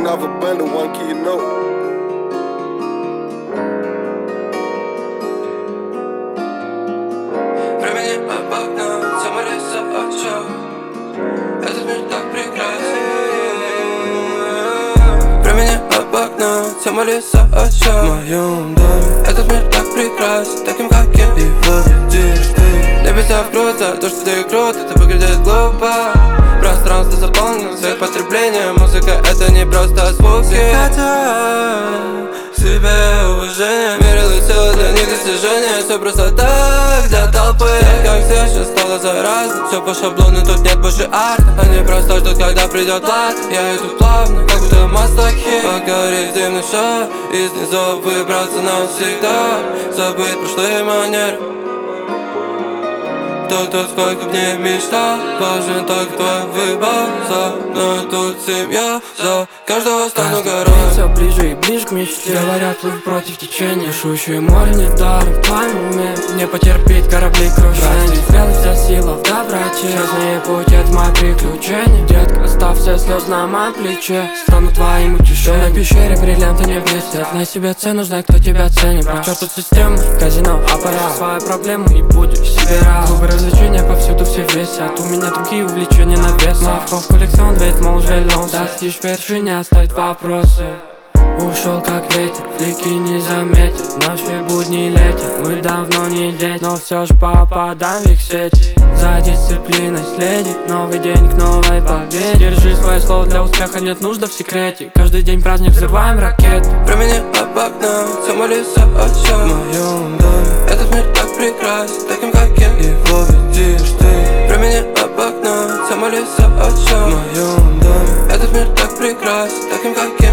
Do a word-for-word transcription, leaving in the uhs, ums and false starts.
off a bundle, one key note. Времени обогнал, тема леса отчет. Этот мир так прекрасен. Времени обогнал, тема леса отчет. В моем доме этот мир так прекрасен, таким как я его видишь ты. Небеса вкрутся, то что ты крут, это выглядит глупо. Пространство заполнено своих потреблением. Музыка это не просто звуки. Хотят себе уважение, мерил и целое для них достижения. Все просто так для толпы. Как все сейчас стало заразно. Все по шаблону, тут нет больше арта. Они просто ждут, когда придет лад. Я иду плавно, как будто маслахи. Покорить зимний шар, из низов выбраться навсегда. Забыть прошлые манеры. Кто-то сколько в ней мечтал, важен только твой выбор. За мной тут семья, за каждого стану горой. Все ближе и ближе к мечте. Говорят, плыв против течения. Шущее море недаром в твоем уме. Не потерпеть корабли крушения. Смелость вся сила в доброте. Жизненный путь это мои приключения. Детка, оставься слез на моем плече. Стану твоим утешением. В пещере бриллианты не блестят. Знай себе цену, знай, кто тебя ценит. К черту систему, казино, аппарат. Свои проблемы и будь себе рад. Клубы развлечения повсюду все весят. У меня другие увлечения на вес. Мавков коллекцион, ведь мол желен. Достичь вершины, оставить вопросы. Ушел как ветер, флики не заметят. Наши будни летят, мы давно не дети. Но все ж попадаем в их сети. За дисциплиной следи, новый день к новой победе. Держи свое слово, для успеха нет нужды в секрете. Каждый день праздник, взрываем ракеты. Времени обогнал, тема леса отчет. В моем доме этот мир так прекрасен, таким как я его видишь ты. Времени обогнал, тема леса отчет. В моем доме этот мир так прекрасен, таким как я